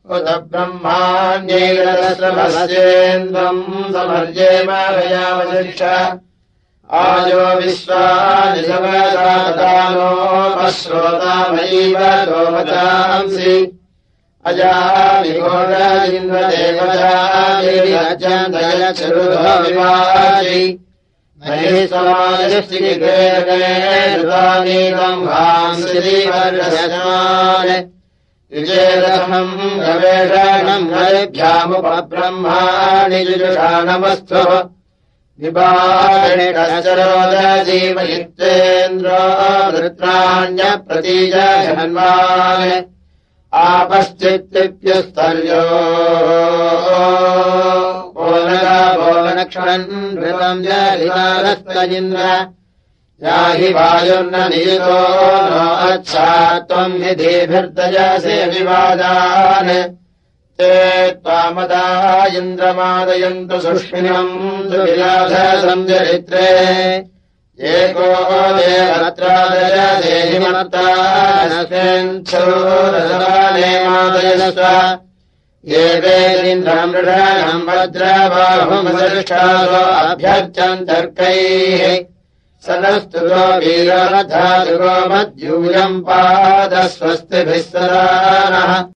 उत ब्रह्माण्यैरस्रभस्येन्द्रम् समर्जेम गयावशिक्ष आयो विश्वानि समदानोपश्रोतामैव गोमतांसि अजामिघोराजिन्द्रदेवजामिरजन्दयच्छुरुधविवाजि महेश्वरायश्चिकिग्रेगेरुदानीतम् भांसिरीवर्षजमाने युजेरथम् गवेषणम् हरिभ्यामुपब्रह्माणि जुजुषाणमस्तु विभाषिणश्चरोदजीवयित्तेन्द्रो वृत्राण्यप्रतीजन्माने आपश्चित्तिप्युस्तर्यो भोनक्षणन् नृतम् जलितारस्तजिन्द्र याहि वायुर्न नियुतो नो अच्छा त्वम् विधिभिर्दजसे विवादान् ते त्वामदा इन्द्रमादयन्तु सुष्मिनम् दुर्विलासञ्चरित्रे एको देवत्रादयसेहिमत्तानस्मिन्क्षोरसराले मादयस्व ये वेदिन्द्रम् मृषाणम् वज्रबाहुमदृष्टारो अभ्यर्चन्तर्कैः सनस्तुतो वीररथादुरो मद्यूयम् पादस्वस्तिभिः सदा नः।